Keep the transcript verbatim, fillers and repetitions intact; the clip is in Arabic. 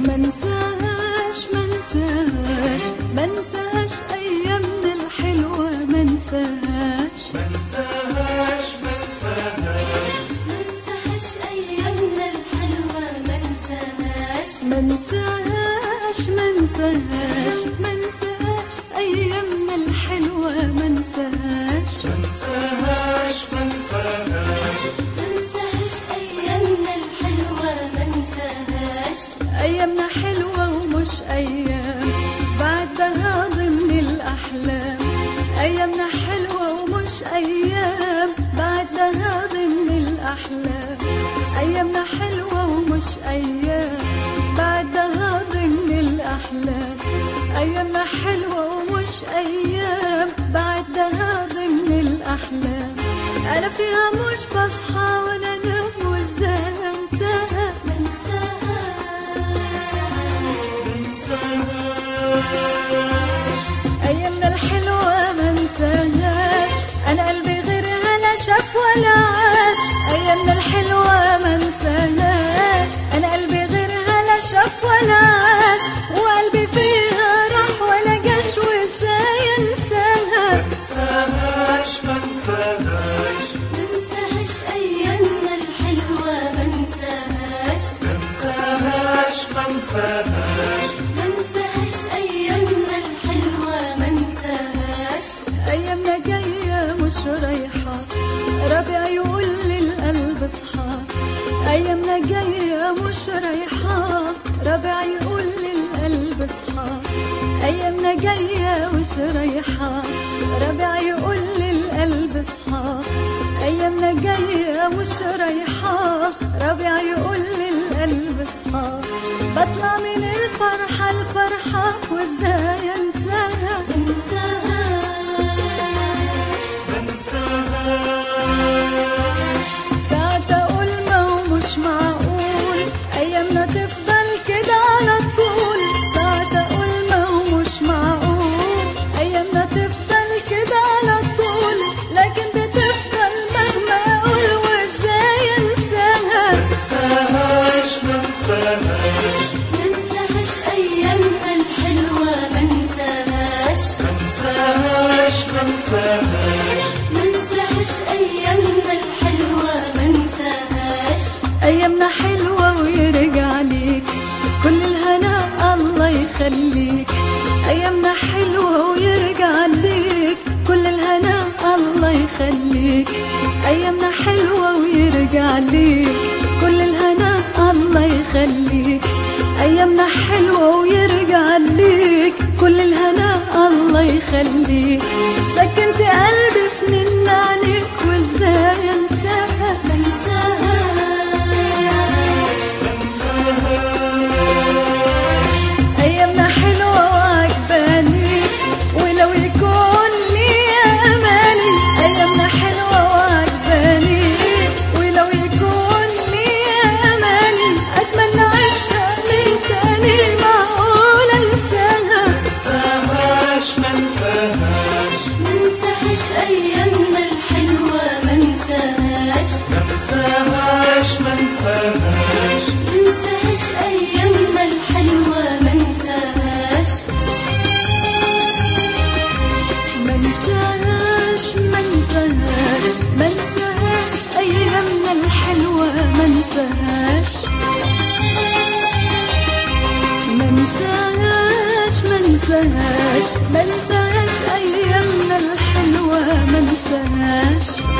منساهاش منساهاش منساهاش أيامنا الحلوة منساهاش منساهاش منساهاش منساهاش أيامنا الحلوة منساهاش منساهاش منساهاش منساهاش أيامنا الحلوة منساهاش منساهاش منساهاش منساهاش أيامنا الحلوة منساهاش أيامنا حلوة ومش أيام بعدها ضمن الأحلام أيامنا حلوة ومش أيام بعدها ضمن الأحلام أيامنا حلوة ومش أيام بعدها ضمن الأحلام أيامنا حلوة ومش أيام بعدها ضمن الأحلام أنا فيها مش بصحى ولا أنام وإزاي أنساها أيامنا الحلوة منساهاش أنا قلبي غيرها لا شاف ولا عاش أيامنا الحلوة منساهاش أنا قلبي غيرها لا شاف ولا عاش وقلبي فيها راح ولا جاش وإزاي أنساها منساهاش منساهاش منساهاش أيامنا الحلوة منساهاش منساهاش منساهاش منساهاش أيامنا الحلوة منساهاش أيامنا جاية مش رايحة ربيع يقول للقلب اصحى أيامنا جاية مش رايحة ربيع يقول للقلب اصحى أيامنا جاية مش رايحة ربيع يقول للقلب اصحى أيامنا جاية مش رايحة ربيع يقول للقلب اصحى بطلع من الفرحة الفرحة وازاي انساها منساهاش منساهاش ساعات اقول ما هو مش معقول ايامنا تفضل كده على طول ساعات اقول ما هو مش معقول ايامنا تفضل كده على طول لكن بتفضل مهما اقول وازاي انساها منساهاش منساهاش منساهاش أيامنا الحلوة منساهاش منساهاش منساهاش منساهاش أيامنا الحلوة منساهاش ايامنا حلوة ويرجع ليك كل الهنا الله يخليك ايامنا حلوة ويرجع ليك كل الهنا الله يخليك ايامنا حلوة ويرجع ليك كل الهنا الله يخليك ايامنا حلوة ويرجع ليك كل الهنا الله يخليك سكنت قلبي في نن عليك وازاي انساها منساهاش منساهاش أيامنا حلوة وعجباني ولو يكون لي أماني أيامنا حلوة وعجباني ولو يكون لي أماني أتمنى أعيشها من تاني معقول أنساها منساهاش منساهاش منساهاش أيامنا الحلوة منساهاش منساهاش منساهاش منساهاش أيامنا الحلوة منساهاش منساهاش منساهاش منساهاش أيامنا الحلوة منساهاش منساهاش منساهاش منساهاش أيامنا الحلوة منساهاش